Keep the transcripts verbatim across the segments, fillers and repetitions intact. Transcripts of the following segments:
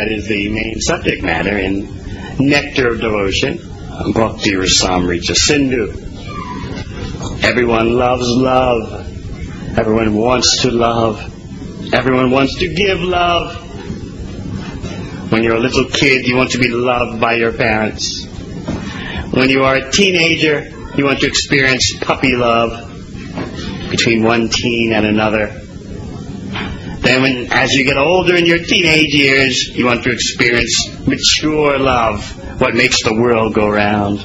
that is the main subject matter in Nectar of Devotion, Bhakti Rasamrita Sindhu. Everyone loves love. Everyone wants to love. Everyone wants to give love. When you're a little kid, you want to be loved by your parents. When you are a teenager, you want to experience puppy love between one teen and another. Then when, as you get older in your teenage years, you want to experience mature love, what makes the world go round.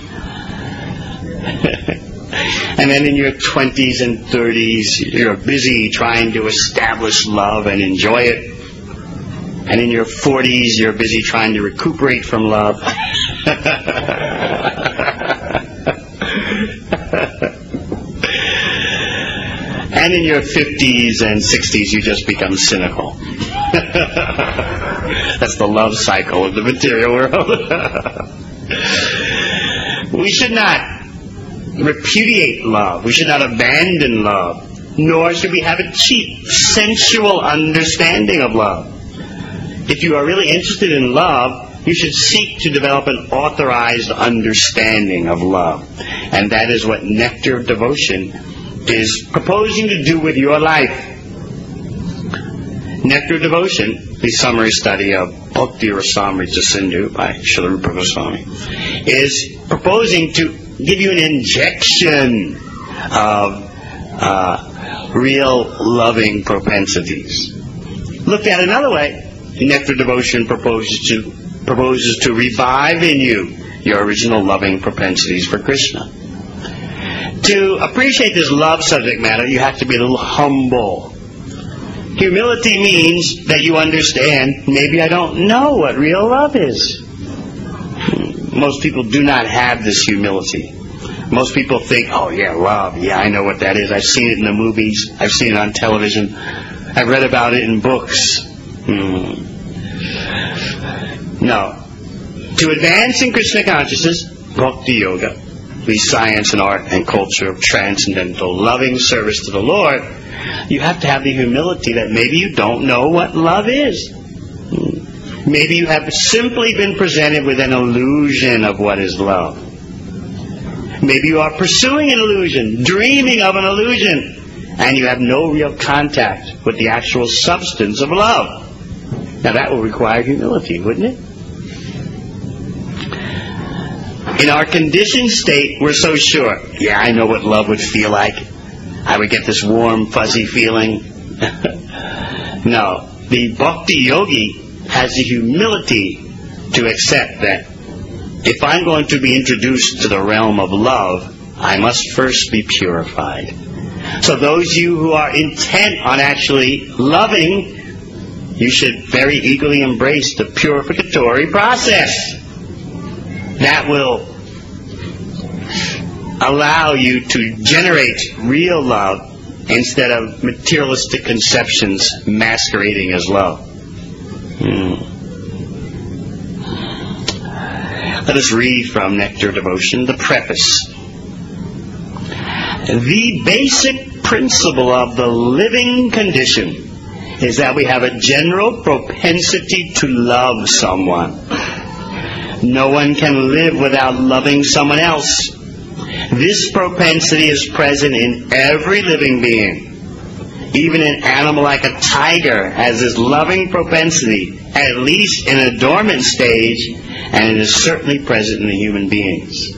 And then in your twenties and thirties, you're busy trying to establish love and enjoy it. And in your forties, you're busy trying to recuperate from love. And in your fifties and sixties, you just become cynical. That's the love cycle of the material world. We should not repudiate love. We should not abandon love. Nor should we have a cheap, sensual understanding of love. If you are really interested in love, you should seek to develop an authorized understanding of love. And that is what Nectar of Devotion is proposing to do with your life. Nectar of Devotion, the summary study of Bhakti Rasamrita Sindhu by Srila Rupa Goswami, is proposing to give you an injection of uh, real loving propensities. Looked at another way, Nectar of Devotion proposes to proposes to revive in you your original loving propensities for Krishna. To appreciate this love subject matter, you have to be a little humble. Humility means that you understand, maybe I don't know what real love is. Most people do not have this humility. Most people think, oh yeah, love, yeah, I know what that is. I've seen it in the movies. I've seen it on television. I've read about it in books. Hmm. No. To advance in Krishna consciousness, Bhakti Yoga, the science and art and culture of transcendental loving service to the Lord, you have to have the humility that maybe you don't know what love is. Maybe you have simply been presented with an illusion of what is love. Maybe you are pursuing an illusion, dreaming of an illusion, and you have no real contact with the actual substance of love. Now that will require humility, wouldn't it? In our conditioned state, we're so sure, yeah, I know what love would feel like. I would get this warm, fuzzy feeling. No, the Bhakti Yogi has the humility to accept that if I'm going to be introduced to the realm of love, I must first be purified. So those of you who are intent on actually loving, you should very eagerly embrace the purificatory process. That will allow you to generate real love instead of materialistic conceptions masquerading as love. Hmm. Let us read from Nectar of Devotion, the preface. The basic principle of the living condition is that we have a general propensity to love someone. No one can live without loving someone else. This propensity is present in every living being. Even an animal like a tiger has this loving propensity, at least in a dormant stage, and it is certainly present in the human beings.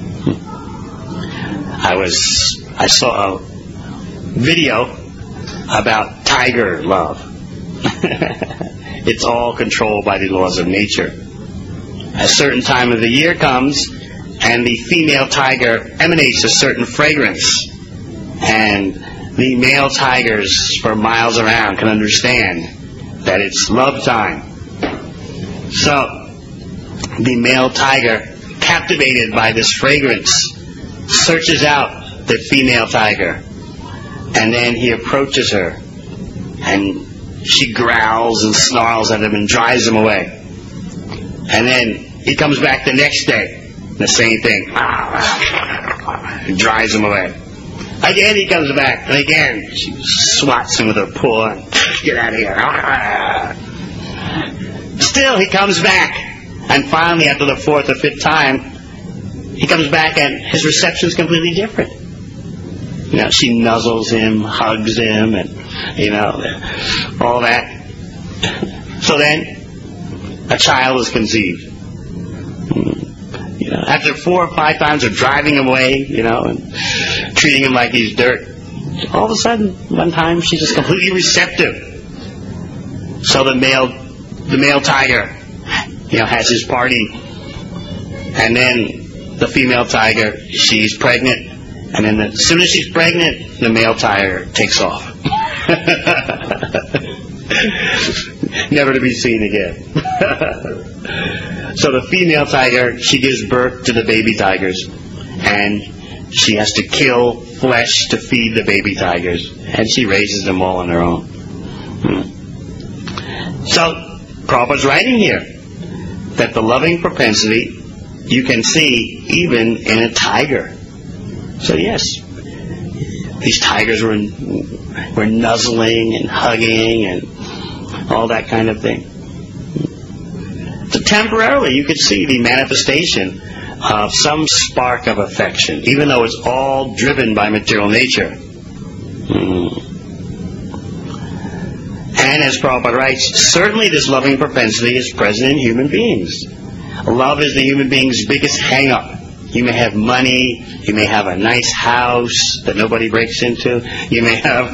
I was, I saw a video about tiger love. It's all controlled by the laws of nature. A certain time of the year comes, and the female tiger emanates a certain fragrance, and the male tigers for miles around can understand that it's love time. So the male tiger, captivated by this fragrance, searches out the female tiger, and then he approaches her, and she growls and snarls at him and drives him away. And then he comes back the next day, the same thing, and drives him away. Again he comes back, and again she swats him with her paw. Get out of here. Still, he comes back. And finally, after the fourth or fifth time, he comes back and his reception is completely different. You know, she nuzzles him, hugs him, and, you know, all that. So then, a child is conceived. You know, after four or five times of driving him away, you know, and treating him like he's dirt, all of a sudden, one time, she's just completely receptive. So the male, the male tiger, you know, has his party, and then the female tiger, she's pregnant, and then as soon as she's pregnant, the male tiger takes off. Never to be seen again. So the female tiger, she gives birth to the baby tigers, and she has to kill flesh to feed the baby tigers, and she raises them all on her own. Hmm. So Prabhupada's writing here that the loving propensity you can see even in a tiger. So yes, these tigers were were nuzzling and hugging and all that kind of thing. So temporarily you could see the manifestation of some spark of affection, even though it's all driven by material nature. Mm. And as Prabhupada writes, certainly this loving propensity is present in human beings. Love is the human being's biggest hang-up. You may have money, you may have a nice house that nobody breaks into, you may have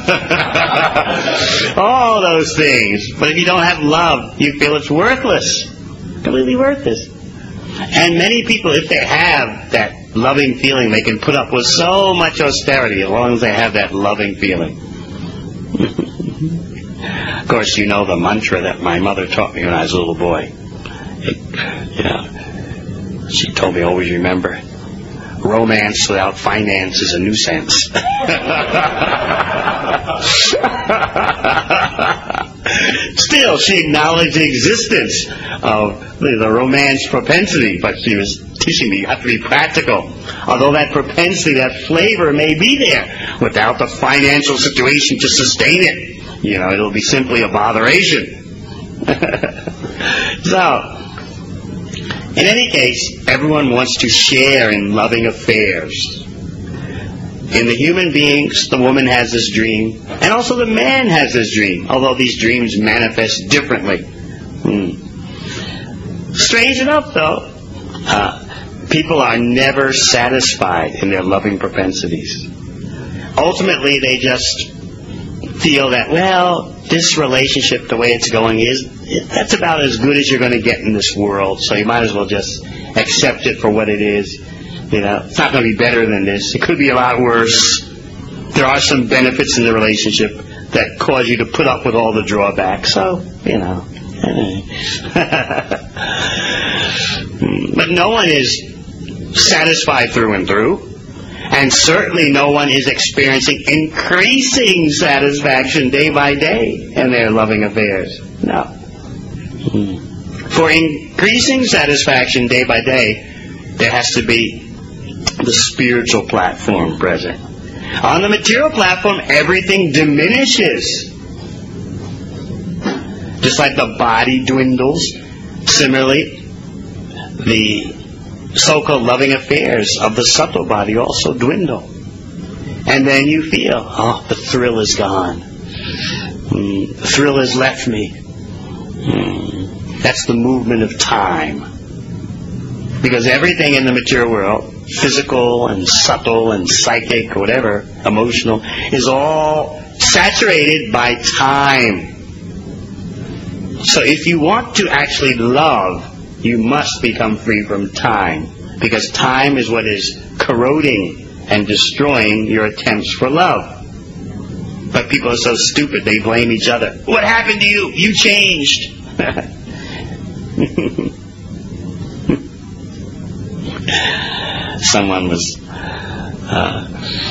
all those things, but if you don't have love, you feel it's worthless, completely worthless. And many people, if they have that loving feeling, they can put up with so much austerity as long as they have that loving feeling. Of course, you know the mantra that my mother taught me when I was a little boy. It, you know, she told me, always remember, romance without finance is a nuisance. Still, she acknowledged the existence of the, the romance propensity, but she was teaching me you have to be practical. Although that propensity, that flavor may be there, without the financial situation to sustain it, you know, it'll be simply a botheration. So, in any case, everyone wants to share in loving affairs. In the human beings, the woman has this dream, and also the man has this dream, although these dreams manifest differently. Hmm. Strange enough, though, uh, people are never satisfied in their loving propensities. Ultimately, they just feel that, well, this relationship, the way it's going, is that's about as good as you're going to get in this world, so you might as well just accept it for what it is. You know, it's not going to be better than this. It could be a lot worse. There are some benefits in the relationship that cause you to put up with all the drawbacks. So, you know. But no one is satisfied through and through. And certainly no one is experiencing increasing satisfaction day by day in their loving affairs. No. For increasing satisfaction day by day, there has to be the spiritual platform present. On the material platform, everything diminishes. Just like the body dwindles, similarly, the so-called loving affairs of the subtle body also dwindle. And then you feel, oh, the thrill is gone. Mm, the thrill has left me. Mm, that's the movement of time. Because everything in the material world, physical and subtle and psychic, whatever, emotional, is all saturated by time. So if you want to actually love, you must become free from time. Because time is what is corroding and destroying your attempts for love. But people are so stupid, they blame each other. What happened to you? You changed. Someone was uh,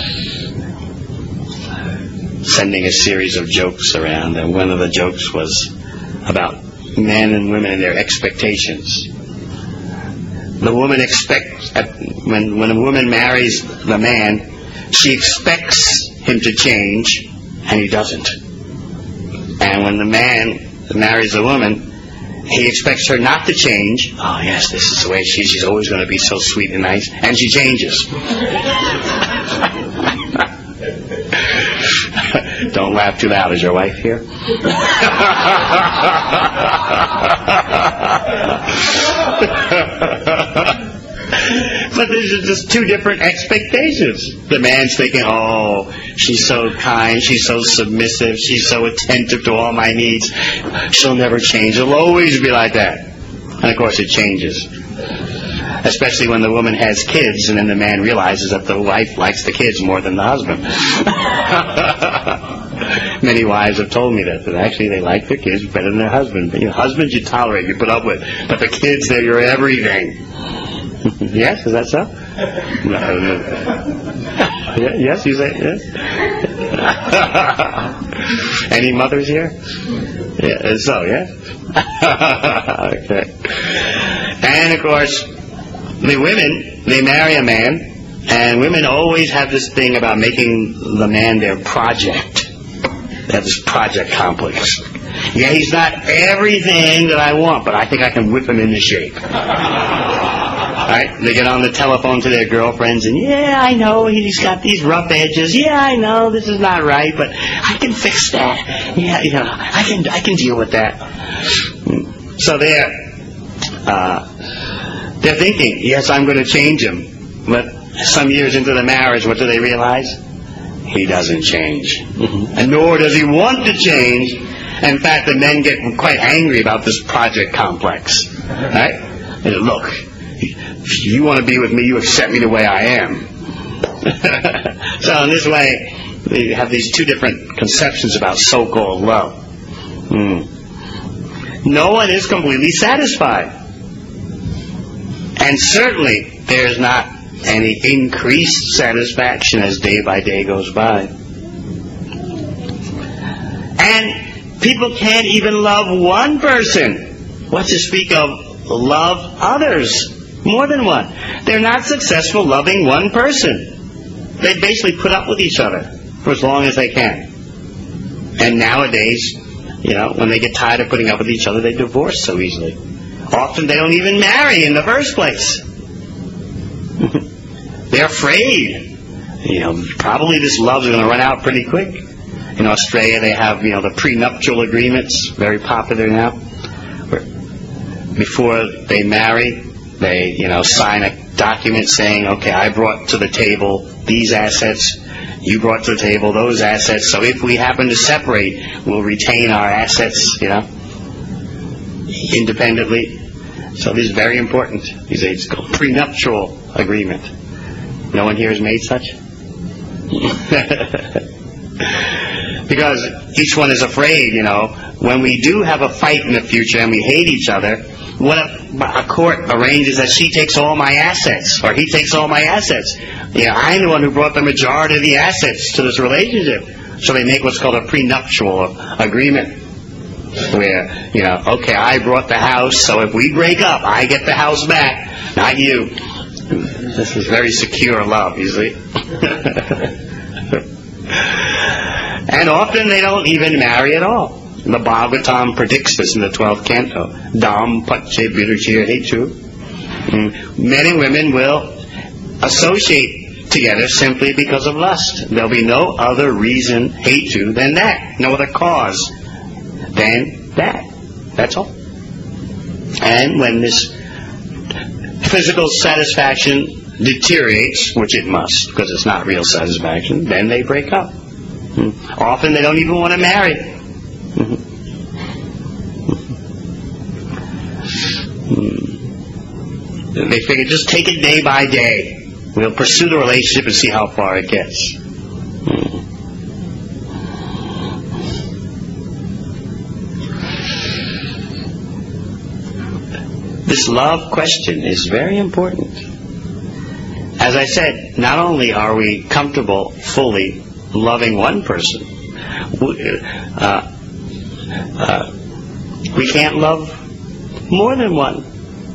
sending a series of jokes around, and one of the jokes was about men and women and their expectations. The woman expects, when, when a woman marries the man, she expects him to change, and he doesn't. And when the man marries a woman, He expects her not to change. Oh, yes, this is the way she is. She's always going to be so sweet and nice. And she changes. Don't laugh too loud. Is your wife here? But there's just two different expectations. The man's thinking, oh, she's so kind, she's so submissive, she's so attentive to all my needs. She'll never change. It'll always be like that. And of course it changes. Especially when the woman has kids and then the man realizes that the wife likes the kids more than the husband. Many wives have told me that, that actually they like their kids better than their husband. But, you know, husbands you tolerate, you put up with. But the kids, they're your everything. Yes, is that so? No, no. Yes, you say yes? Any mothers here? Yeah, so, yes? Okay. And of course, the women, they marry a man, and women always have this thing about making the man their project. They have this project complex. Yeah, he's not everything that I want, but I think I can whip him into shape. Right? They get on the telephone to their girlfriends and, yeah, I know he's got these rough edges. Yeah, I know this is not right, but I can fix that. Yeah, you know, I can I can deal with that. So they're uh, they're thinking, yes, I'm going to change him. But some years into the marriage, what do they realize? He doesn't change, mm-hmm. And nor does he want to change. In fact, the men get quite angry about this project complex. Right? And look. If you want to be with me, you accept me the way I am. So in this way, we have these two different conceptions about so-called love. Mm. No one is completely satisfied. And certainly, there's not any increased satisfaction as day by day goes by. And people can't even love one person. What to speak of love others? More than one. They're not successful loving one person. They basically put up with each other for as long as they can. And nowadays, you know, when they get tired of putting up with each other, they divorce so easily. Often they don't even marry in the first place. They're afraid. You know, probably this love's going to run out pretty quick. In Australia, they have, you know, the prenuptial agreements, very popular now. Where before they marry, they, you know, sign a document saying, okay, I brought to the table these assets, you brought to the table those assets, so if we happen to separate, we'll retain our assets, you know, independently. So this is very important. It's called prenuptial agreement. No one here has made such? Because each one is afraid, you know, when we do have a fight in the future and we hate each other, what if a court arranges that she takes all my assets, or he takes all my assets? You know, I'm the one who brought the majority of the assets to this relationship. So they make what's called a prenuptial agreement, where, you know, okay, I brought the house, so if we break up, I get the house back, not you. This is very secure love, you see. And often they don't even marry at all. The Bhagavatam predicts this in the twelfth canto. Dam pache viruchir hetu. Men and women will associate together simply because of lust. There'll be no other reason, hetu, than that. No other cause than that. That's all. And when this physical satisfaction deteriorates, which it must, because it's not real satisfaction, then they break up. Often they don't even want to marry. They figure, just take it day by day. We'll pursue the relationship and see how far it gets. This love question is very important. As I said, not only are we comfortable fully loving one person, uh, uh, we can't love more than one.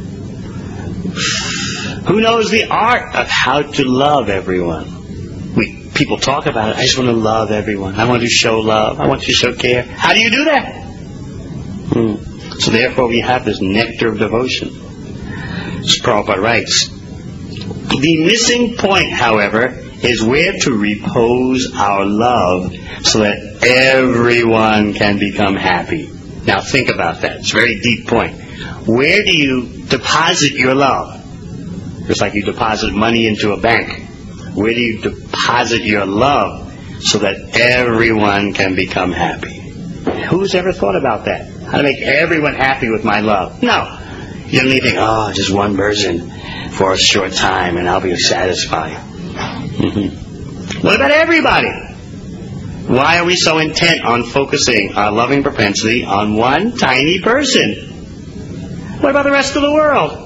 Who knows the art of how to love everyone? We people talk about it. I just want to love everyone. I want to show love. I want to show care. How do you do that? Hmm. So therefore we have this nectar of devotion. As Prabhupada writes, the missing point, however, is where to repose our love so that everyone can become happy. Now think about that. It's a very deep point. Where do you deposit your love? Just like you deposit money into a bank. Where do you deposit your love so that everyone can become happy? Who's ever thought about that? How to make everyone happy with my love? No. You don't even think, oh, just one person for a short time and I'll be satisfied. Mm-hmm. What about everybody? Why are we so intent on focusing our loving propensity on one tiny person? What about the rest of the world?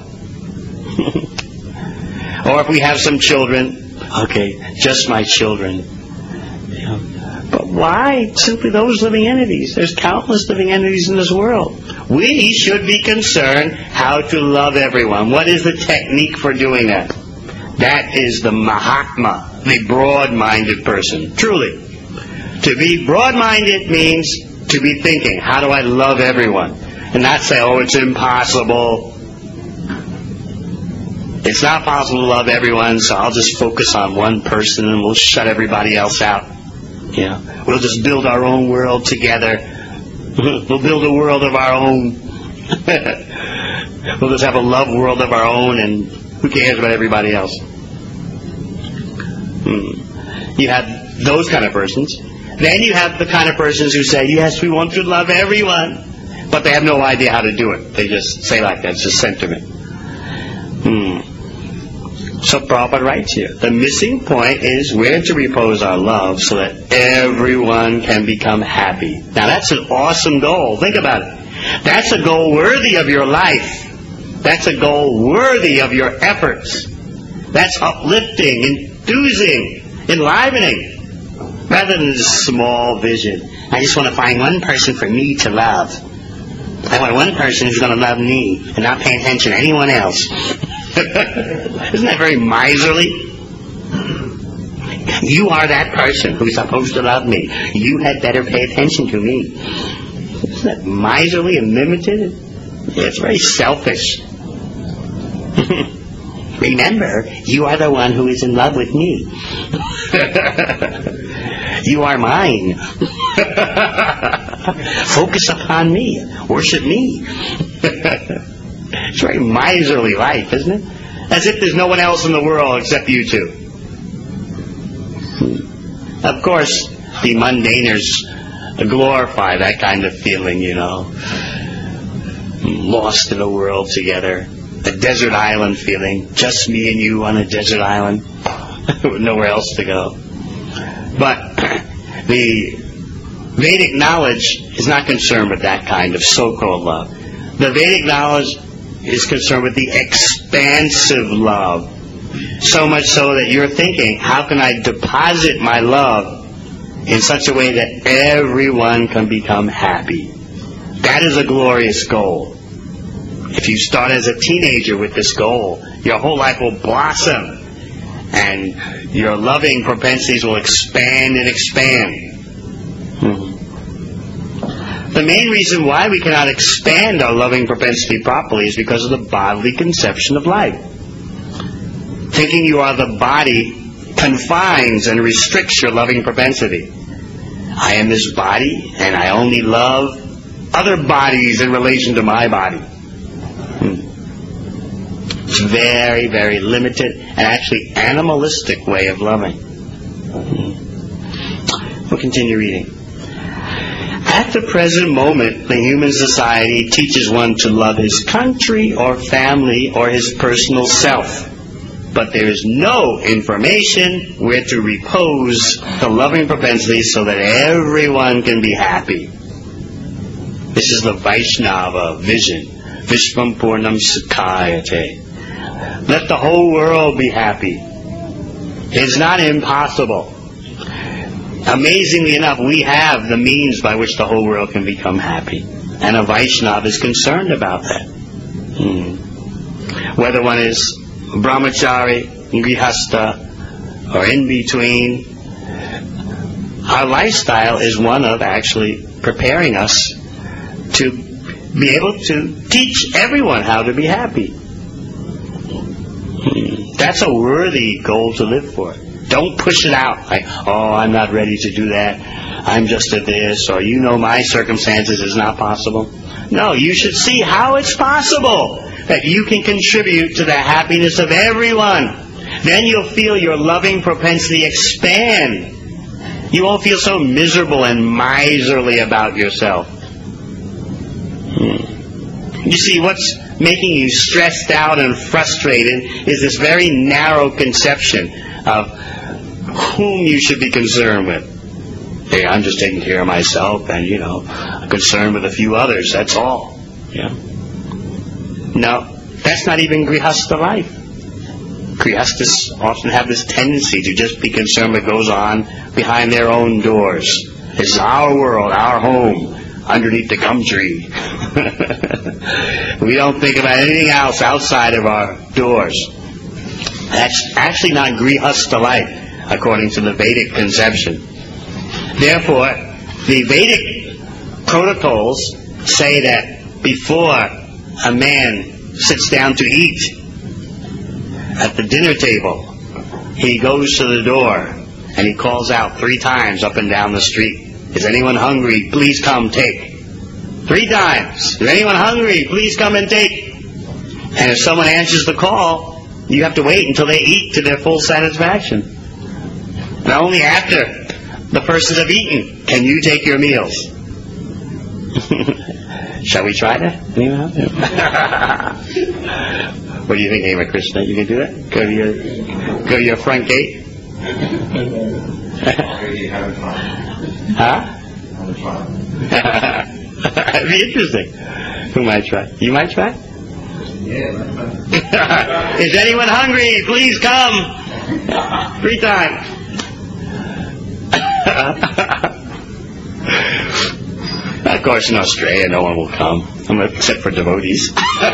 Or if we have some children, okay, just my children. You know, but why simply those living entities? There's countless living entities in this world. We should be concerned how to love everyone. What is the technique for doing that? That is the Mahatma, the broad-minded person. Truly. To be broad-minded means to be thinking, how do I love everyone? And not say, oh, it's impossible. It's not possible to love everyone, so I'll just focus on one person and we'll shut everybody else out. You know, we'll just build our own world together. We'll build a world of our own. We'll just have a love world of our own, and who cares about everybody else? Hmm. You have those kind of persons. Then you have the kind of persons who say, yes, we want to love everyone, but they have no idea how to do it. They just say like that. It's just sentiment. Hmm. So Prabhupada writes here, the missing point is where to repose our love so that everyone can become happy. Now that's an awesome goal. Think about it. That's a goal worthy of your life. That's a goal worthy of your efforts. That's uplifting, enthusing, enlivening, rather than this small vision. I just want to find one person for me to love. I want one person who's going to love me and not pay attention to anyone else. Isn't that very miserly? You are that person who's supposed to love me. You had better pay attention to me. Isn't that miserly and limited? Yeah, it's very selfish. Remember, you are the one who is in love with me. You are mine. Focus upon me. Worship me. It's a very miserly life, isn't it? As if there's no one else in the world except you two. Of course, the mundaners glorify that kind of feeling, you know. Lost in a world together. A desert island feeling. Just me and you on a desert island. With nowhere else to go. But the Vedic knowledge is not concerned with that kind of so-called love. The Vedic knowledge is concerned with the expansive love. So much so that you're thinking, how can I deposit my love in such a way that everyone can become happy? That is a glorious goal. If you start as a teenager with this goal, your whole life will blossom and your loving propensities will expand and expand. Hmm. The main reason why we cannot expand our loving propensity properly is because of the bodily conception of life. Thinking you are the body confines and restricts your loving propensity. I am this body, and I only love other bodies in relation to my body. Hmm. It's a very, very limited and actually animalistic way of loving. Hmm. We'll continue reading. At the present moment, the human society teaches one to love his country or family or his personal self. But there is no information where to repose the loving propensity so that everyone can be happy. This is the Vaishnava vision. Vishvam Purnam Sukhayate. Let the whole world be happy. It's not impossible. Amazingly enough, we have the means by which the whole world can become happy. And a Vaishnava is concerned about that. Hmm. Whether one is brahmachari, grihastha, or in between, our lifestyle is one of actually preparing us to be able to teach everyone how to be happy. Hmm. That's a worthy goal to live for. Don't push it out like, oh, I'm not ready to do that. I'm just a this, or you know my circumstances is not possible. No, you should see how it's possible that you can contribute to the happiness of everyone. Then you'll feel your loving propensity expand. You won't feel so miserable and miserly about yourself. Hmm. You see, what's making you stressed out and frustrated is this very narrow conception of whom you should be concerned with. Hey, I'm just taking care of myself and, you know, I'm concerned with a few others, that's all. Yeah. No, that's not even Grihastha life. Grihasthas often have this tendency to just be concerned with what goes on behind their own doors. This is our world, our home, underneath the gum tree. We don't think about anything else outside of our doors. That's actually not Grihastha life, according to the Vedic conception. Therefore, the Vedic protocols say that before a man sits down to eat at the dinner table, he goes to the door and he calls out three times up and down the street, is anyone hungry? Please come take. Three times. Is anyone hungry? Please come and take. And if someone answers the call, you have to wait until they eat to their full satisfaction. And only after the persons have eaten can you take your meals. Shall we try that? What do you think, Hema Krishna? You can do that? Go to your, go to your front gate? Huh? That'd be interesting. Who might try? You might try? Yeah. Is anyone hungry? Please come. Three times. Of course, in Australia, no one will come, except for devotees.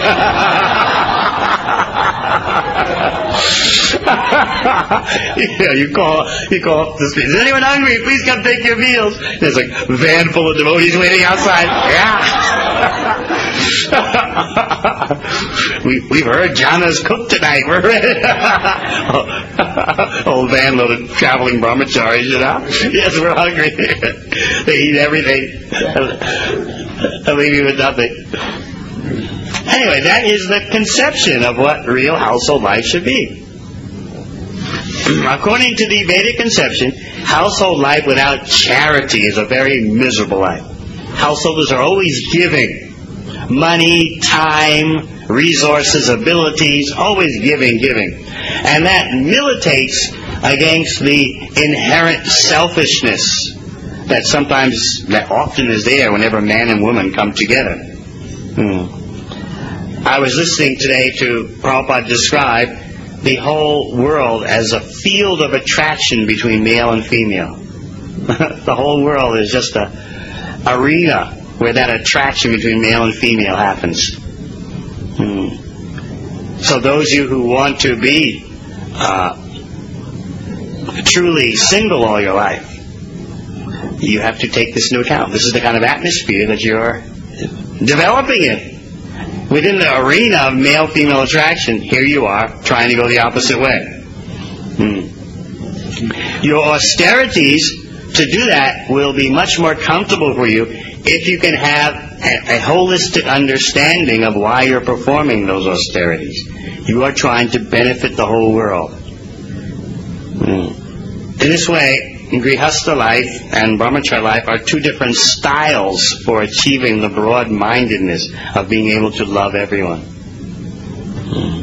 You know, you call, you call up the street. Is anyone hungry? Please come take your meals. There's a van full of devotees waiting outside. Yeah. we, we've heard Jana's cooked tonight. We're ready. Old van load of traveling brahmacharis, you know. Yes, we're hungry. They eat everything. They leave you with nothing. Anyway, that is the conception of what real household life should be. According to the Vedic conception, household life without charity is a very miserable life. Householders are always giving. Money, time, resources, abilities, always giving, giving. And that militates against the inherent selfishness that sometimes, that often is there whenever man and woman come together. Hmm. I was listening today to Prabhupada describe the whole world as a field of attraction between male and female. The whole world is just a arena where that attraction between male and female happens. Hmm. So those of you who want to be uh, truly single all your life, you have to take this into account. This is the kind of atmosphere that you're developing in. Within the arena of male-female attraction, here you are, trying to go the opposite way. Hmm. Your austerities, to do that, will be much more comfortable for you if you can have a, a holistic understanding of why you're performing those austerities. You are trying to benefit the whole world. Hmm. In this way, Grihastha life and Brahmacharya life are two different styles for achieving the broad-mindedness of being able to love everyone. Hmm.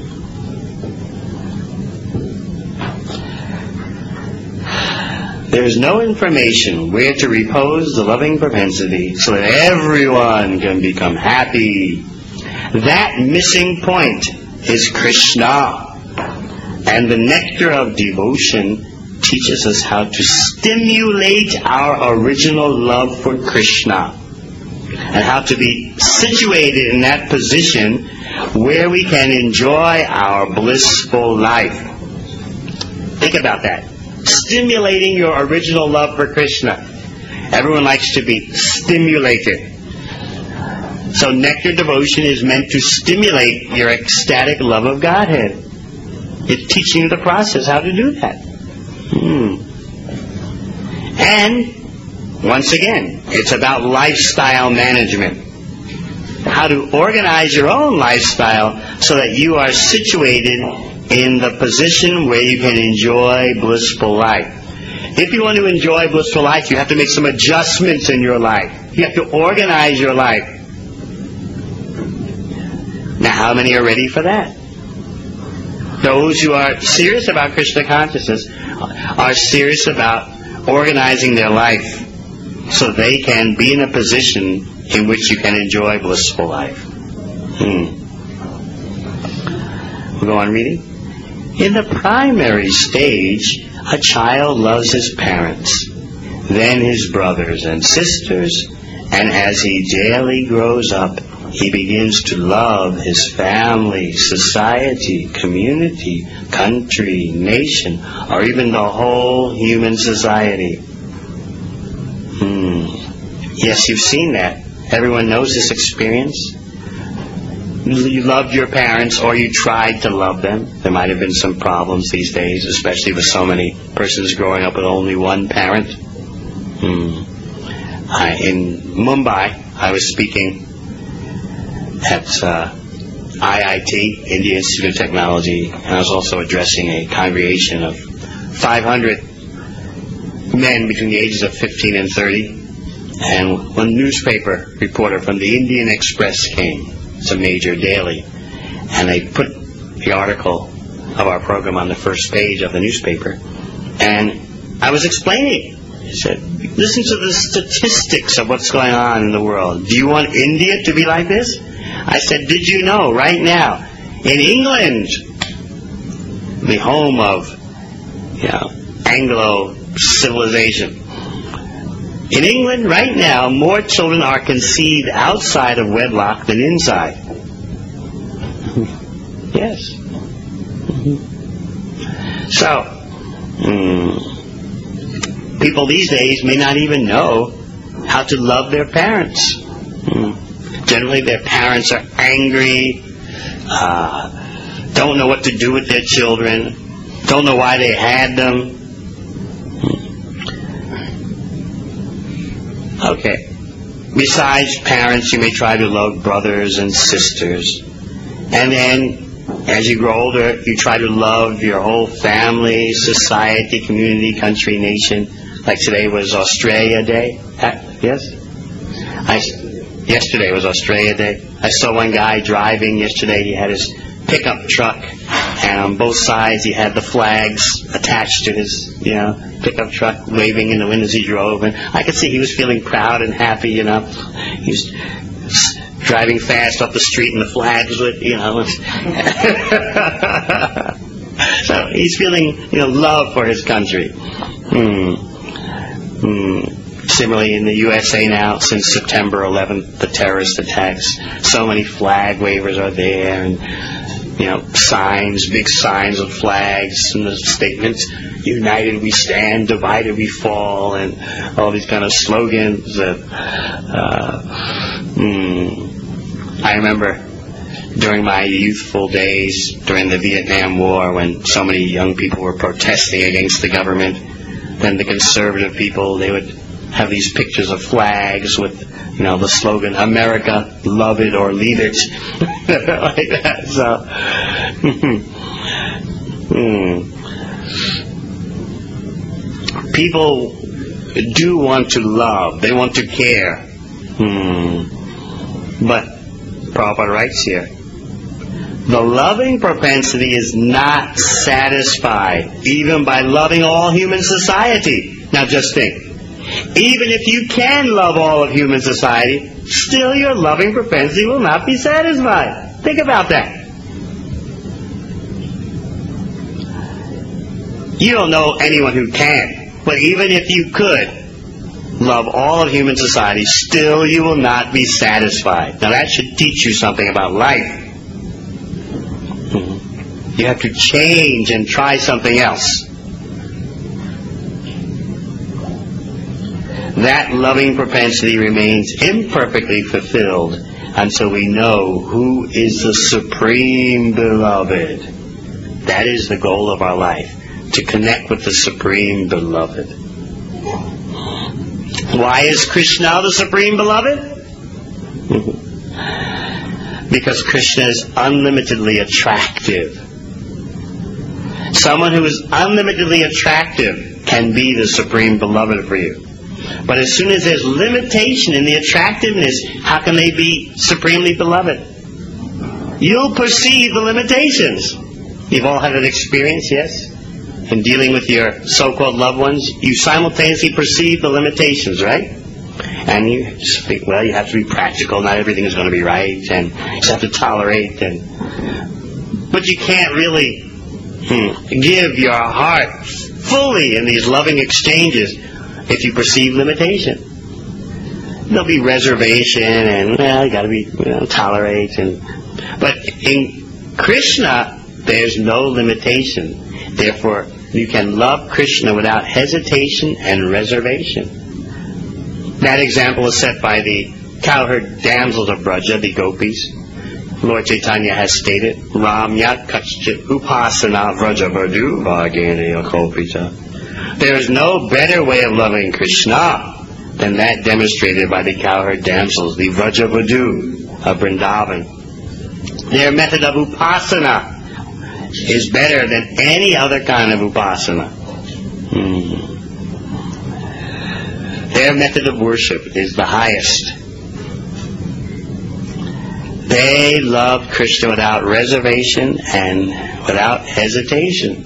There is no information where to repose the loving propensity so that everyone can become happy. That missing point is Krishna. And the nectar of devotion teaches us how to stimulate our original love for Krishna and how to be situated in that position where we can enjoy our blissful life. Think about that. Stimulating your original love for Krishna. Everyone likes to be stimulated. So nectar devotion is meant to stimulate your ecstatic love of Godhead. It's teaching you the process how to do that. Hmm. And, once again, it's about lifestyle management. How to organize your own lifestyle so that you are situated in the position where you can enjoy blissful life. If you want to enjoy blissful life, you have to make some adjustments in your life. You have to organize your life. Now, how many are ready for that? Those who are serious about Krishna consciousness are serious about organizing their life so they can be in a position in which you can enjoy blissful life. Hmm. We'll go on reading. In the primary stage, a child loves his parents, then his brothers and sisters, and as he daily grows up, he begins to love his family, society, community, country, nation, or even the whole human society. Hmm. Yes, you've seen that. Everyone knows this experience. You loved your parents, or you tried to love them. There might have been some problems these days, especially with so many persons growing up with only one parent. Hmm. I, in Mumbai, I was speaking at uh, I I T, India Institute of Technology, and I was also addressing a congregation of five hundred men between the ages of fifteen and thirty. And one newspaper reporter from the Indian Express came. It's a major daily. And they put the article of our program on the first page of the newspaper. And I was explaining. I said, listen to the statistics of what's going on in the world. Do you want India to be like this? I said, did you know right now, in England, the home of, you know, Anglo civilization, in England, right now, more children are conceived outside of wedlock than inside. Yes. So, mm, people these days may not even know how to love their parents. Mm. Generally, their parents are angry, uh, don't know what to do with their children, don't know why they had them. Okay. Besides parents, you may try to love brothers and sisters. And then, as you grow older, you try to love your whole family, society, community, country, nation. Like today was Australia Day. Uh, yes? I, yesterday was Australia Day. I saw one guy driving yesterday. He had his pickup truck, and on both sides he had the flags attached to his, you know, pickup truck, waving in the wind as he drove. And I could see he was feeling proud and happy, you know. He was driving fast up the street, and the flags would, you know. So he's feeling, you know, love for his country. Hmm. Hmm. Similarly, in the U S A now, since September eleventh, the terrorist attacks, so many flag wavers are there, and, you know, signs, big signs of flags, and the statements, united we stand, divided we fall, and all these kind of slogans. That, uh, mm, I remember during my youthful days, during the Vietnam War, when so many young people were protesting against the government, then the conservative people, they would have these pictures of flags with, you know, the slogan, America, love it or leave it. Like that. So, hmm. People do want to love. They want to care. Hmm. But Prabhupada writes here, the loving propensity is not satisfied even by loving all human society. Now just think. Even if you can love all of human society, still your loving propensity will not be satisfied. Think about that. You don't know anyone who can, but even if you could love all of human society, still you will not be satisfied. Now that should teach you something about life. You have to change and try something else. That loving propensity remains imperfectly fulfilled until we know who is the Supreme Beloved. That is the goal of our life, to connect with the Supreme Beloved. Why is Krishna the Supreme Beloved? Because Krishna is unlimitedly attractive. Someone who is unlimitedly attractive can be the Supreme Beloved for you. But as soon as there's limitation in the attractiveness, how can they be supremely beloved? You'll perceive the limitations. You've all had an experience, yes? In dealing with your so-called loved ones, you simultaneously perceive the limitations, right? And you speak, well, you have to be practical. Not everything is going to be right, and you have to tolerate. And but you can't really hmm, give your heart fully in these loving exchanges if you perceive limitation. There'll be reservation, and well, you got to be, you know, tolerate. And but in Krishna, there's no limitation. Therefore, you can love Krishna without hesitation and reservation. That example is set by the cowherd damsels of Braja, the gopis. Lord Chaitanya has stated, Ram yat kachchit upasana vraja vadu bhagena kalpita. There is no better way of loving Krishna than that demonstrated by the cowherd damsels, the vraja vadu of Vrindavan. Their method of upasana is better than any other kind of upasana. Hmm. Their method of worship is the highest. They love Krishna without reservation and without hesitation.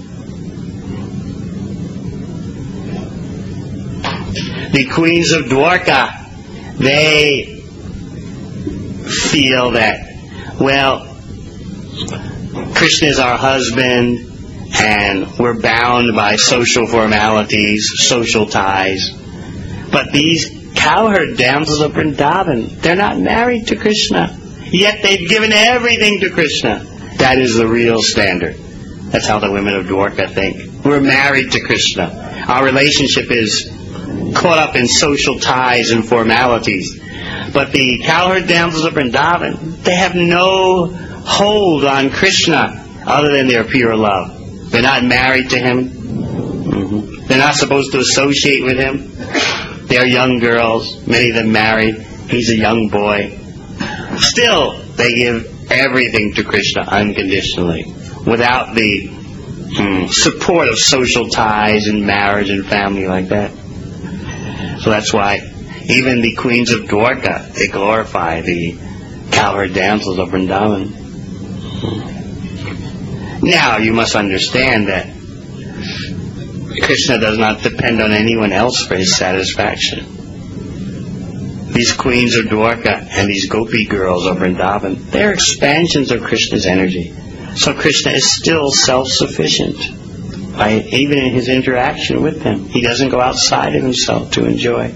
The queens of Dwarka, they feel that, well, Krishna is our husband, and we're bound by social formalities, social ties. But these cowherd damsels of Vrindavan, they're not married to Krishna, yet they've given everything to Krishna. That is the real standard. That's how the women of Dwarka think. We're married to Krishna. Our relationship is caught up in social ties and formalities. But the cowherd damsels of Vrindavan, they have no hold on Krishna other than their pure love. They're not married to him. Mm-hmm. They're not supposed to associate with him. They're young girls, many of them married. He's a young boy. Still, they give everything to Krishna unconditionally, without the mm, support of social ties and marriage and family like that. So that's why even the queens of Dwarka, they glorify the cowherd damsels of Vrindavan. Now, you must understand that Krishna does not depend on anyone else for his satisfaction. These queens of Dwarka and these gopi girls of Vrindavan, they're expansions of Krishna's energy. So Krishna is still self-sufficient, by, even in his interaction with them. He doesn't go outside of himself to enjoy.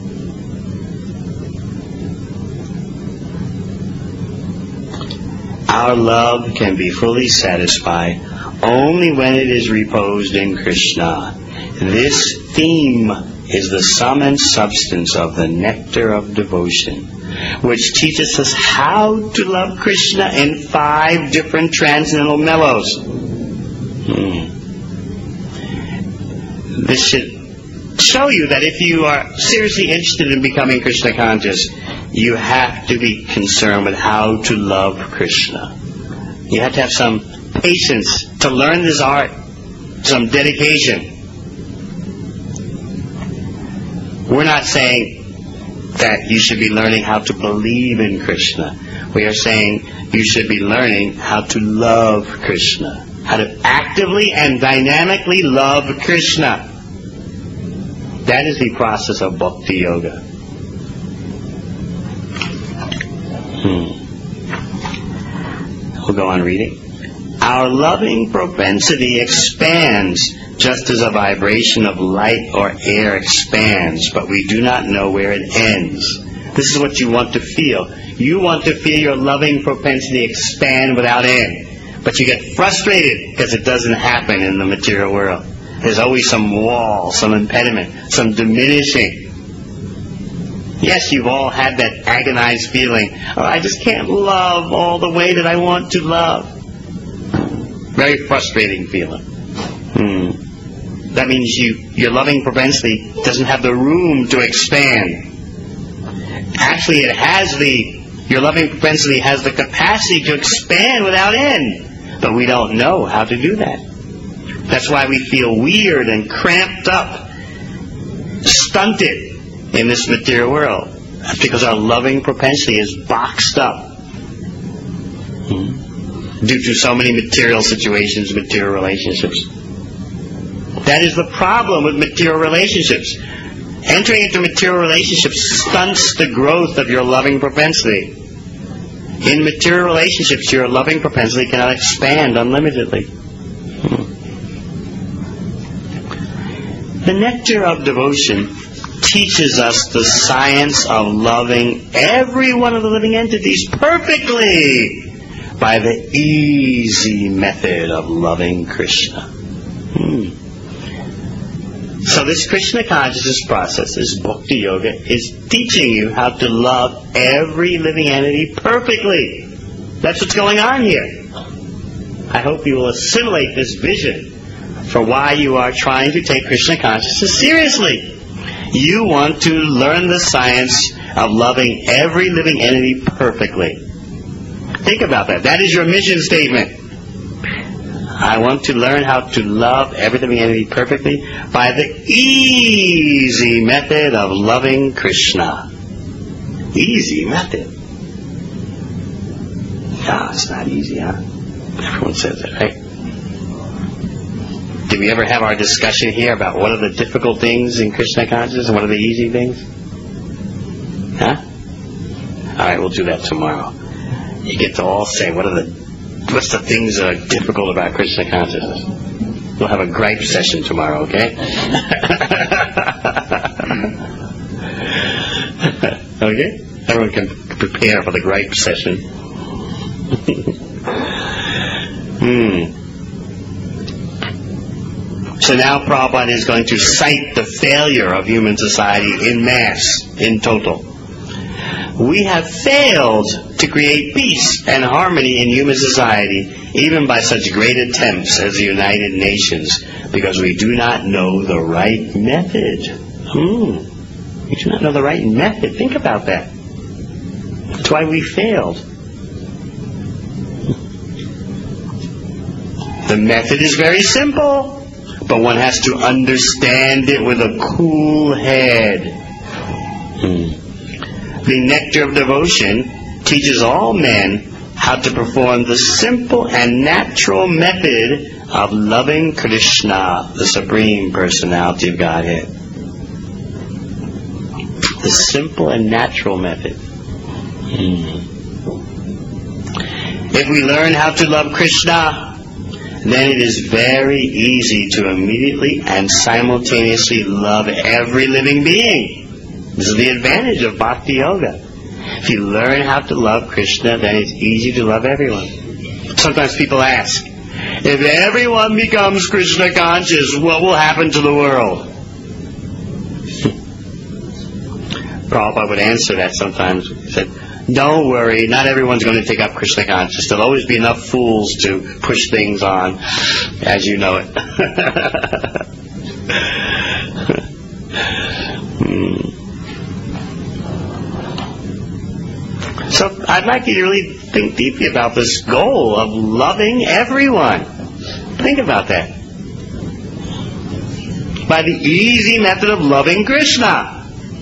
Our love can be fully satisfied only when it is reposed in Krishna. This theme is the sum and substance of the nectar of devotion, which teaches us how to love Krishna in five different transcendental mellows. Hmm. This should show you that if you are seriously interested in becoming Krishna conscious, you have to be concerned with how to love Krishna. You have to have some patience to learn this art, some dedication. We're not saying that you should be learning how to believe in Krishna. We are saying you should be learning how to love Krishna, how to actively and dynamically love Krishna. That is the process of Bhakti Yoga. Hmm. We'll go on reading. Our loving propensity expands just as a vibration of light or air expands, but we do not know where it ends. This is what you want to feel. You want to feel your loving propensity expand without end, but you get frustrated because it doesn't happen in the material world. There's always some wall, some impediment, some diminishing. Yes, you've all had that agonized feeling, oh, I just can't love all the way that I want to love. Very frustrating feeling. Hmm. That means you, your loving propensity doesn't have the room to expand. Actually, it has the, your loving propensity has the capacity to expand without end. But we don't know how to do that. That's why we feel weird and cramped up, stunted in this material world. That's because our loving propensity is boxed up hmm, due to so many material situations, material relationships. That is the problem with material relationships. Entering into material relationships stunts the growth of your loving propensity. In material relationships, your loving propensity cannot expand unlimitedly. Hmm. The nectar of devotion teaches us the science of loving every one of the living entities perfectly by the easy method of loving Krishna. Hmm. So this Krishna consciousness process, this Bhakti Yoga, is teaching you how to love every living entity perfectly. That's what's going on here. I hope you will assimilate this vision for why you are trying to take Krishna consciousness seriously. You want to learn the science of loving every living entity perfectly. Think about that. That is your mission statement. I want to learn how to love every living entity perfectly by the easy method of loving Krishna. Easy method. Ah, it's not easy, huh? Everyone says that, right? Did we ever have our discussion here about what are the difficult things in Krishna consciousness and what are the easy things? Huh? Alright, we'll do that tomorrow. You get to all say, what are the what's the things that are difficult about Krishna consciousness? We'll have a gripe session tomorrow, okay? Okay? Everyone can prepare for the gripe session. hmm. So now Prabhupada is going to cite the failure of human society in mass, in total. We have failed to create peace and harmony in human society, even by such great attempts as the United Nations, because we do not know the right method. Hmm. We do not know the right method. Think about that. That's why we failed. The method is very simple, but one has to understand it with a cool head. Hmm. The nectar of devotion teaches all men how to perform the simple and natural method of loving Krishna, the Supreme Personality of Godhead. The simple and natural method. Hmm. If we learn how to love Krishna, then it is very easy to immediately and simultaneously love every living being. This is the advantage of Bhakti Yoga. If you learn how to love Krishna, then it's easy to love everyone. Sometimes people ask, if everyone becomes Krishna conscious, what will happen to the world? Prabhupada would answer that sometimes. He said, don't worry, not everyone's going to take up Krishna consciousness. There'll always be enough fools to push things on, as you know it. hmm. So I'd like you to really think deeply about this goal of loving everyone. Think about that. By the easy method of loving Krishna.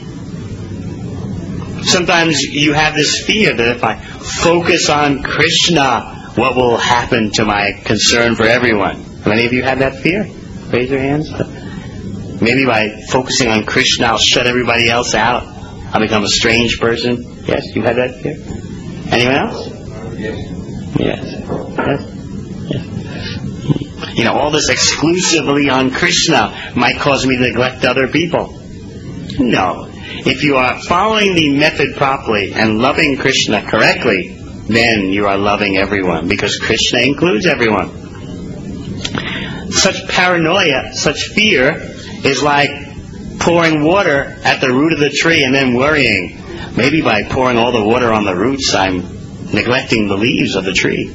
Sometimes you have this fear that if I focus on Krishna, what will happen to my concern for everyone? Have any of you had that fear? Raise your hands. Maybe by focusing on Krishna, I'll shut everybody else out. I'll become a strange person. Yes, you had that fear? Anyone else? Yes. Yes. Yes. Yes. You know, all this exclusively on Krishna might cause me to neglect other people. No. If you are following the method properly and loving Krishna correctly, then you are loving everyone, because Krishna includes everyone. Such paranoia, such fear, is like pouring water at the root of the tree and then worrying, maybe by pouring all the water on the roots, I'm neglecting the leaves of the tree.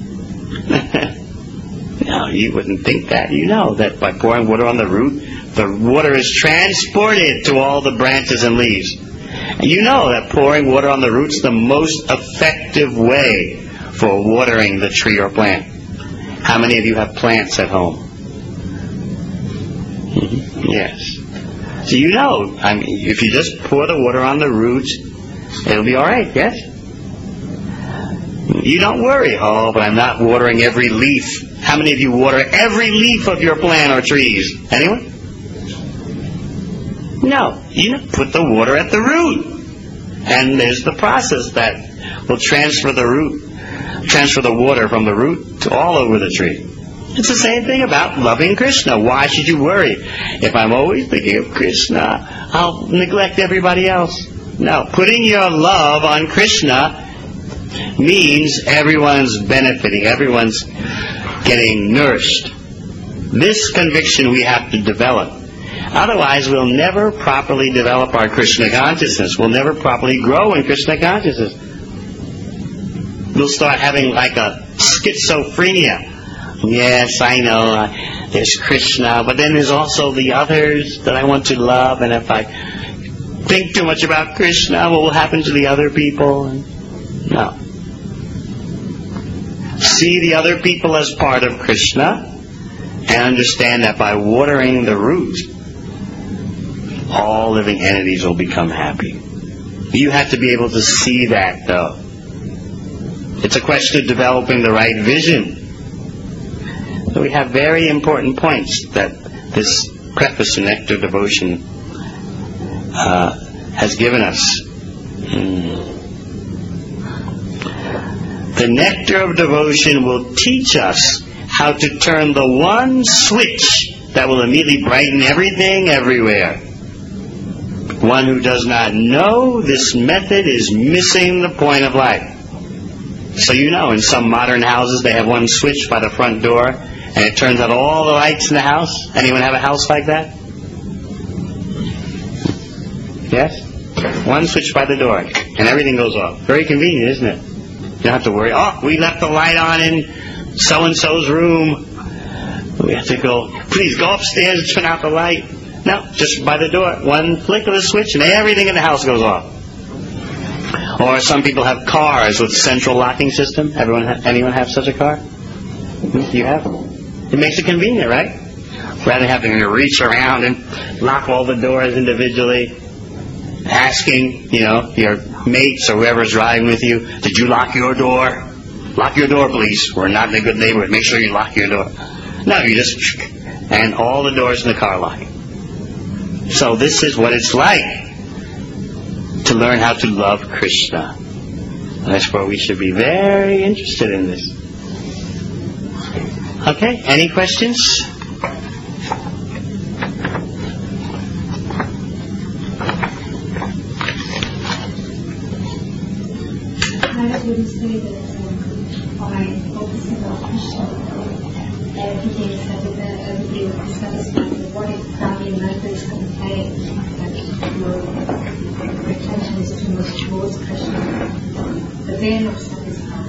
No, you wouldn't think that. You know that by pouring water on the root, the water is transported to all the branches and leaves. And you know that pouring water on the roots is the most effective way for watering the tree or plant. How many of you have plants at home? Mm-hmm. Yes. So you know, I mean, if you just pour the water on the roots, it'll be all right, yes? You don't worry, oh, but I'm not watering every leaf. How many of you water every leaf of your plant or trees? Anyone? No. You put the water at the root. And there's the process that will transfer the root, transfer the water from the root to all over the tree. It's the same thing about loving Krishna. Why should you worry? If I'm always thinking of Krishna, I'll neglect everybody else. No. Putting your love on Krishna means everyone's benefiting, everyone's getting nourished. This conviction we have to develop. Otherwise, we'll never properly develop our Krishna consciousness. We'll never properly grow in Krishna consciousness. We'll start having like a schizophrenia. Yes, I know, uh, there's Krishna, but then there's also the others that I want to love, and if I think too much about Krishna, what will happen to the other people? No. See the other people as part of Krishna, and understand that by watering the root, all living entities will become happy. You have to be able to see that, though. It's a question of developing the right vision. So we have very important points that this preface to Nectar Devotion uh, has given us. Mm. The Nectar of Devotion will teach us how to turn the one switch that will immediately brighten everything everywhere. One who does not know this method is missing the point of life. So you know, in some modern houses they have one switch by the front door and it turns out all the lights in the house. Anyone have a house like that? Yes? One switch by the door and everything goes off. Very convenient, isn't it? You don't have to worry, oh, we left the light on in so-and-so's room. We have to go, please go upstairs and turn out the light. No, just by the door. One flick of the switch and everything in the house goes off. Or some people have cars with central locking system. Everyone, ha- anyone have such a car? You have? It makes it convenient, right? Rather than having to reach around and lock all the doors individually. Asking, you know, your mates or whoever's driving with you, did you lock your door? Lock your door, please. We're not in a good neighborhood. Make sure you lock your door. No, you just, and all the doors in the car lock. So this is what it's like to learn how to love Krishna. And that's where we should be very interested in this. Okay, any questions? How would you say that um, by focusing on Krishna, everything is satisfied, everything is satisfied, what if Kali and Nanda is going to play, that your attention is too much towards Krishna, but they're not satisfied?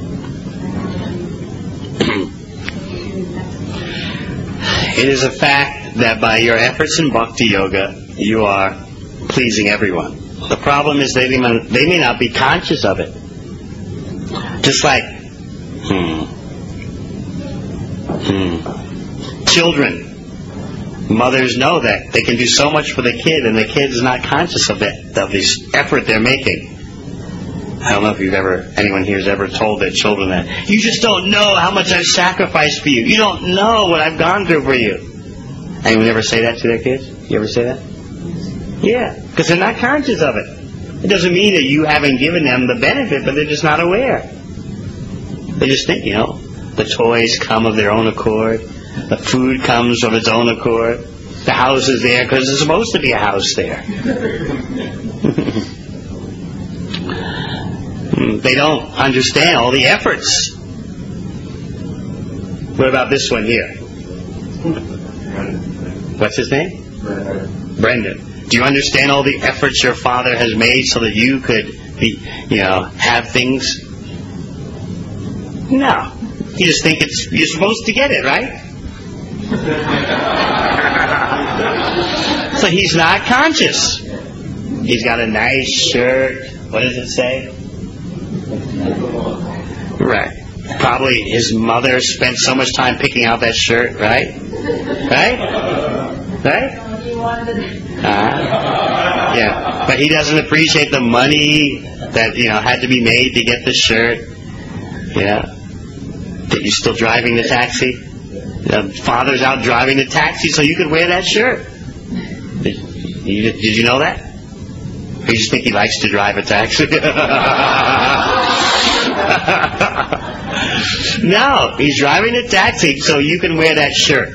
It is a fact that by your efforts in Bhakti Yoga, you are pleasing everyone. The problem is they may, they may not be conscious of it. Just like hmm, hmm, children. Mothers know that they can do so much for the kid, and the kid is not conscious of that, of this effort they're making. I don't know if you've ever, anyone here has ever told their children that. You just don't know how much I've sacrificed for you. You don't know what I've gone through for you. Anyone ever say that to their kids? You ever say that? Yeah, because they're not conscious of it. It doesn't mean that you haven't given them the benefit, but they're just not aware. They just think, you know, the toys come of their own accord. The food comes of its own accord. The house is there because there's supposed to be a house there. They don't understand all the efforts. What about this one here? What's his name? Brendan. Brendan. Do you understand all the efforts your father has made so that you could be, you know, have things? No. You just think it's you're supposed to get it, right? So he's not conscious. He's got a nice shirt. What does it say? Right. Probably his mother spent so much time picking out that shirt, right? Right? Right? Uh, yeah. But he doesn't appreciate the money that, you know, had to be made to get the shirt. Yeah. That you're still driving the taxi? The father's out driving the taxi so you could wear that shirt. Did you, did you know that? Or you just think he likes to drive a taxi? No, he's driving a taxi so you can wear that shirt.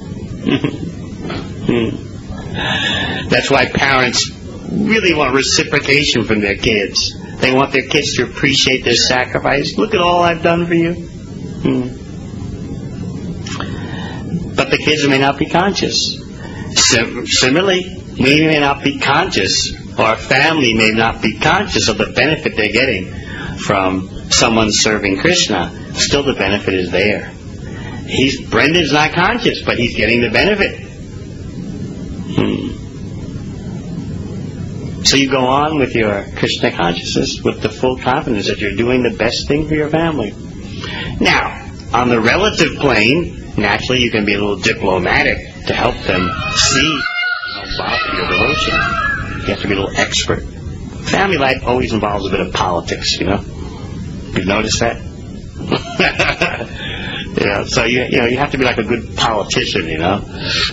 That's why parents really want reciprocation from their kids. They want their kids to appreciate their sacrifice. Look at all I've done for you. Hmm. But the kids may not be conscious. Sim- similarly, we may not be conscious, or our family may not be conscious of the benefit they're getting from someone serving Krishna. Still, the benefit is there. He's Brendan's not conscious, but he's getting the benefit. Hmm. So you go on with your Krishna consciousness with the full confidence that you're doing the best thing for your family. Now, on the relative plane, naturally you can be a little diplomatic to help them see how involved your devotion. You have to be a little expert. Family life always involves a bit of politics, you know. You've noticed that? You know, so you, you know you have to be like a good politician, you know.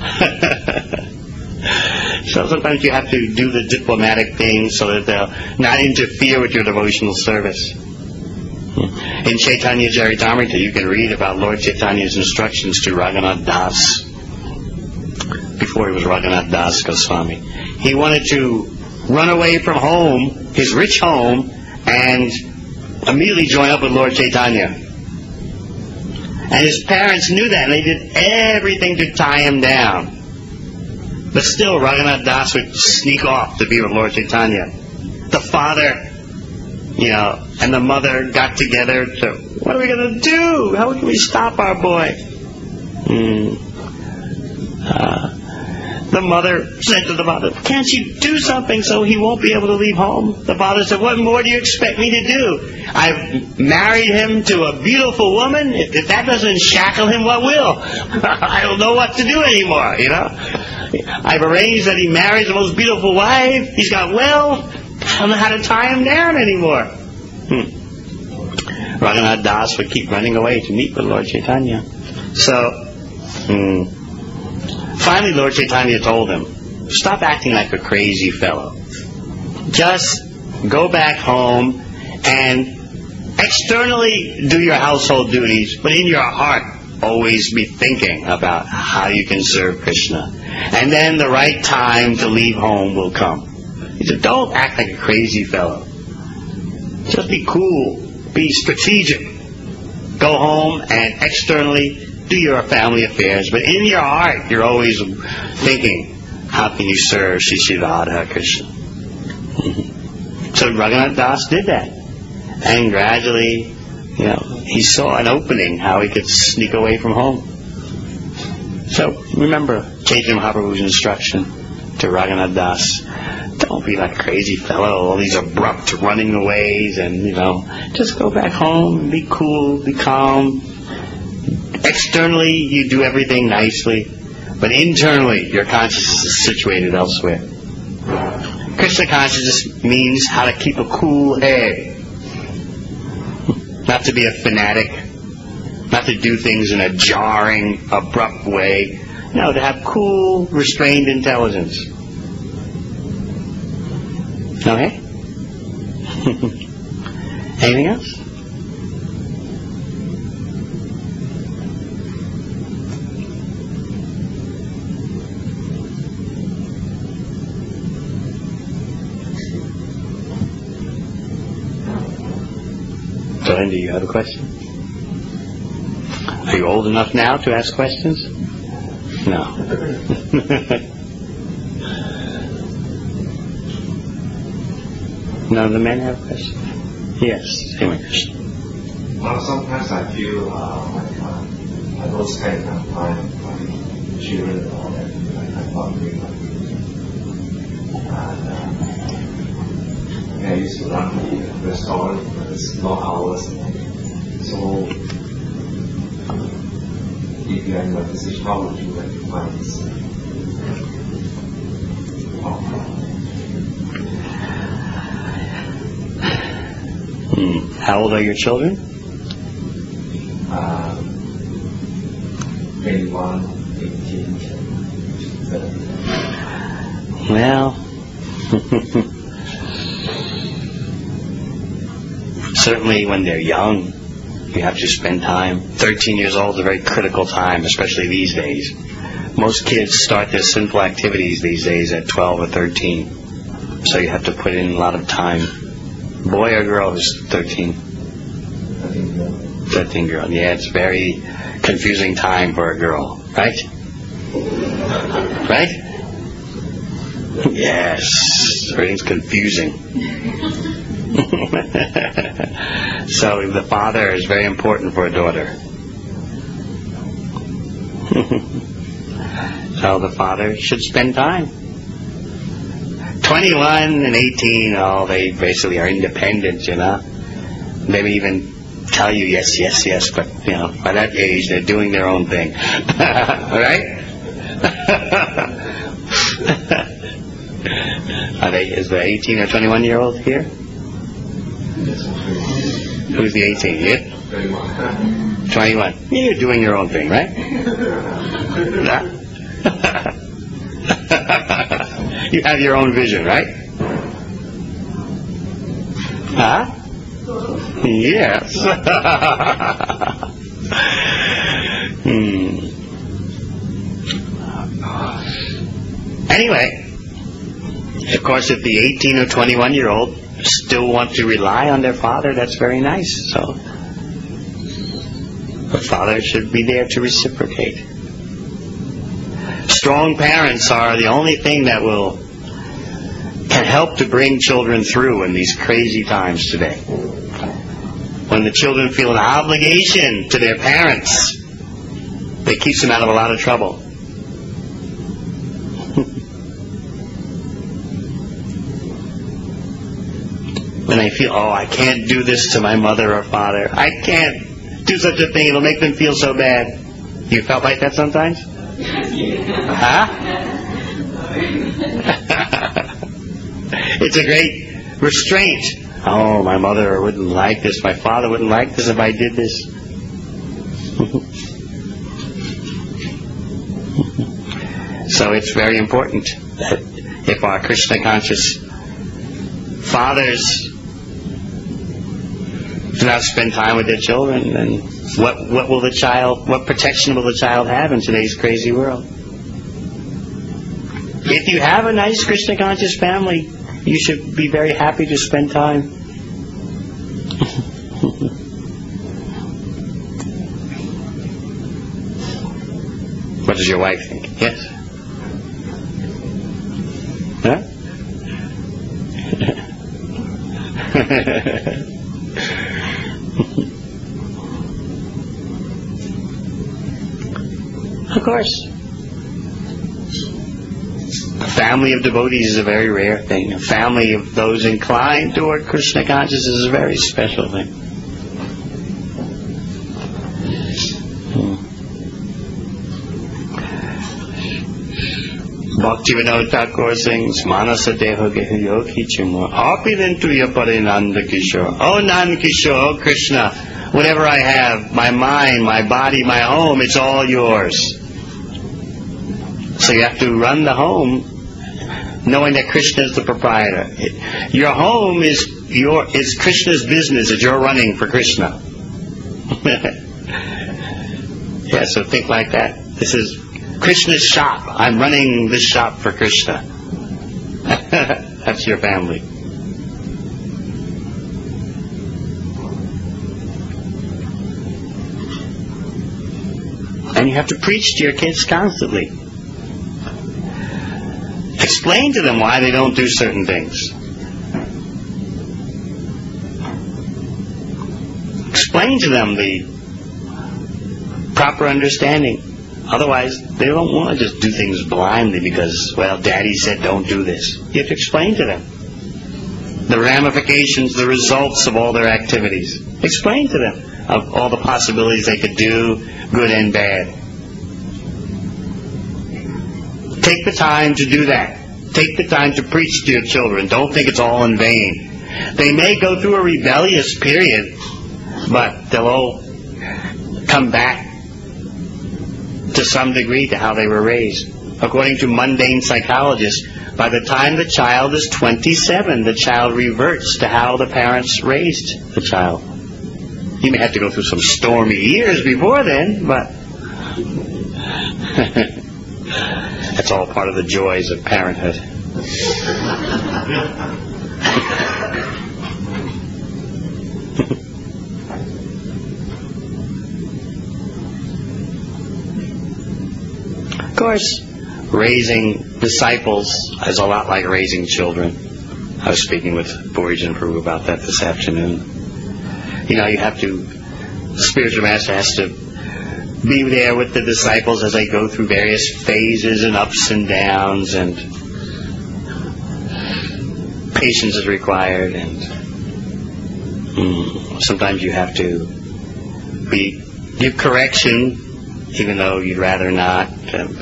So sometimes you have to do the diplomatic things so that they'll not interfere with your devotional service. In Chaitanya Charitamrita, you can read about Lord Chaitanya's instructions to Raghunath Das before he was Raghunath Das Goswami. He wanted to run away from home, his rich home, and immediately join up with Lord Chaitanya. And his parents knew that, and they did everything to tie him down. But still, Raghunath Das would sneak off to be with Lord Chaitanya. The father, you know, and the mother got together to, what are we going to do? How can we stop our boy? Hmm. Uh, the mother said to the father, can't you do something so he won't be able to leave home? The father said, what more do you expect me to do? I've married him to a beautiful woman. If, if that doesn't shackle him, what will? I don't know what to do anymore, you know. I've arranged that he marries the most beautiful wife. He's got wealth. I don't know how to tie him down anymore. Hmm. Raghunath Das would keep running away to meet with Lord Chaitanya. So, hmm. Finally, Lord Chaitanya told him, stop acting like a crazy fellow. Just go back home and externally do your household duties, but in your heart, always be thinking about how you can serve Krishna. And then the right time to leave home will come. He said, don't act like a crazy fellow. Just be cool. Be strategic. Go home and externally do your family affairs, but in your heart, you're always thinking, how can you serve Shri Shri Radha Krishna? So Raghunath Das did that. And gradually, you know, he saw an opening, how he could sneak away from home. So remember Chaitanya Mahaprabhu's instruction to Raghunath Das. Don't be like a crazy fellow, all these abrupt running aways, and, you know, just go back home and be cool, be calm. Externally, you do everything nicely, but internally, your consciousness is situated elsewhere. Krishna consciousness means how to keep a cool head. Not to be a fanatic, not to do things in a jarring, abrupt way. No, to have cool, restrained intelligence. Okay? Anything else? So, Andy, you have a question? Are you old enough now to ask questions? No. None of the men have questions? Yes, Hare Krishna. Well, sometimes I feel uh, like uh, I don't spend enough time with my children and all that. Like, I'm not doing my duty. And uh, I used to run the restaurant, but it's long hours. So, if you are in my position, how would you like to find this? Hmm. How old are your children? Uh, twenty-one, eighteen, seventeen. Well, certainly when they're young, you have to spend time. thirteen years old is a very critical time, especially these days. Most kids start their sinful activities these days at twelve or thirteen. So you have to put in a lot of time. Boy or girl who's thirteen? thirteen girl. Yeah, it's very confusing time for a girl, right? Right? Yes, everything's confusing. So the father is very important for a daughter. So the father should spend time. twenty-one and eighteen, oh, they basically are independent, you know. They may even tell you yes, yes, yes, but, you know, by that age, they're doing their own thing. Right? Are they, is the eighteen or twenty-one-year-old here? Who's the eighteen? You? twenty-one. You're doing your own thing, right? You have your own vision, right? Huh? Yes. hmm. Anyway, of course, if the eighteen or twenty-one-year-old still want to rely on their father, that's very nice. So the father should be there to reciprocate. Strong parents are the only thing that will can help to bring children through in these crazy times today. When the children feel an obligation to their parents, it keeps them out of a lot of trouble. When they feel, oh, I can't do this to my mother or father. I can't do such a thing. It'll make them feel so bad. You felt like that sometimes? Huh? It's a great restraint. Oh, my mother wouldn't like this. My father wouldn't like this if I did this. So it's very important that if our Krishna conscious fathers do not spend time with their children, then what what will the child, what protection will the child have in today's crazy world? If you have a nice Krishna conscious family, you should be very happy to spend time. What does your wife think? Yes? Huh? Of course. A family of devotees is a very rare thing. A family of those inclined toward Krishna consciousness is a very special thing. Hmm. Bhaktivinoda Thakur sings, Manasa Deho Gehuyo Kichimo, Apidentu Yapare Nanda Kishore. Oh Nanda Kishore, oh Krishna, whatever I have, my mind, my body, my home, it's all yours. So you have to run the home knowing that Krishna is the proprietor. It, your home is your is Krishna's business that you're running for Krishna. Yeah, so think like that. This is Krishna's shop. I'm running this shop for Krishna. That's your family. And you have to preach to your kids constantly. Explain to them why they don't do certain things. explain to them the proper understanding. Otherwise, they don't want to just do things blindly because, well, Daddy said don't do this. You have to explain to them the ramifications, the results of all their activities. Explain to them of all the possibilities they could do, good and bad. Take the time to do that. Take the time to preach to your children. Don't think it's all in vain. They may go through a rebellious period, but they'll all come back to some degree to how they were raised. According to mundane psychologists, by the time the child is twenty-seven, the child reverts to how the parents raised the child. You may have to go through some stormy years before then, but that's all part of the joys of parenthood. Of course, raising disciples is a lot like raising children. I was speaking with Boyjan Prabhu about that this afternoon. You know, you have to, the spiritual master has to be there with the disciples as they go through various phases and ups and downs, and patience is required, and mm, sometimes you have to be give correction even though you'd rather not. Um,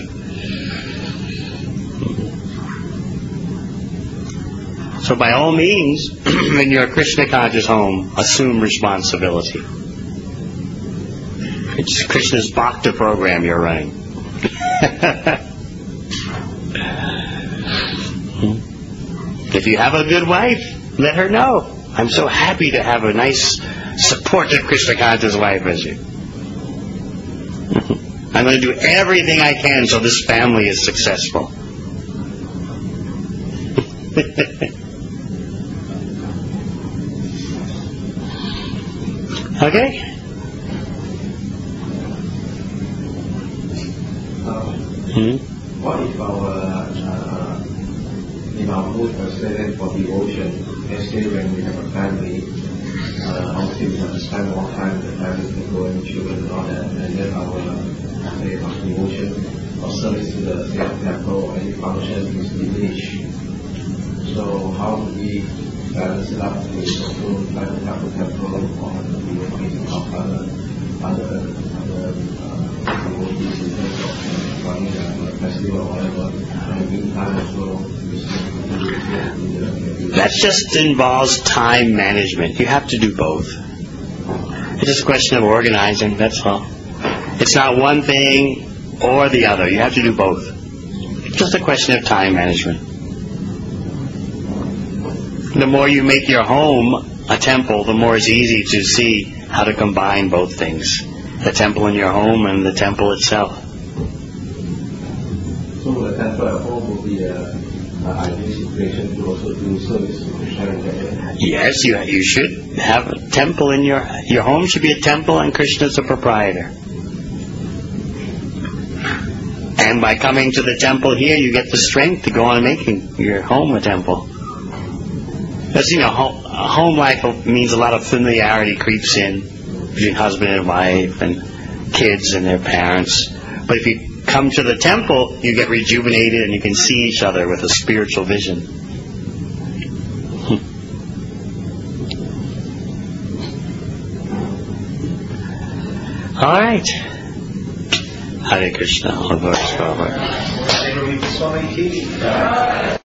So by all means, in your Krishna conscious home, assume responsibility. It's Krishna's Bhakta program you're running. If you have a good wife, let her know. I'm so happy to have a nice, supportive Krishna conscious wife as you. I'm going to do everything I can so this family is successful. Okay? Uh, hmm? What if our, uh, in our mood was set for devotion, especially when we have a family, uh, obviously we have to spend more time with the family, to go and children and all that, and then our, uh, say, our devotion or service to the same temple or any function is diminished. So how do we balance it up with also try to have the temple or the devotion of other, other, other uh, devotees in terms of uh, running a festival or whatever, and in the meantime also That just involves time management. You have to do both. It's just a question of organizing, that's all. It's not one thing or the other. You have to do both. It's just a question of time management. The more you make your home a temple, the more it's easy to see how to combine both things. The temple in your home and the temple itself. So the temple at home will be a Uh, ideal situation to also do service to Krishna. Yes, you you should have a temple in your your home should be a temple, and Krishna is the proprietor. And by coming to the temple here, you get the strength to go on making your home a temple. Because you know, home, home life means a lot of familiarity creeps in between husband and wife and kids and their parents. But if you come to the temple, you get rejuvenated and you can see each other with a spiritual vision. All right. Hare Krishna.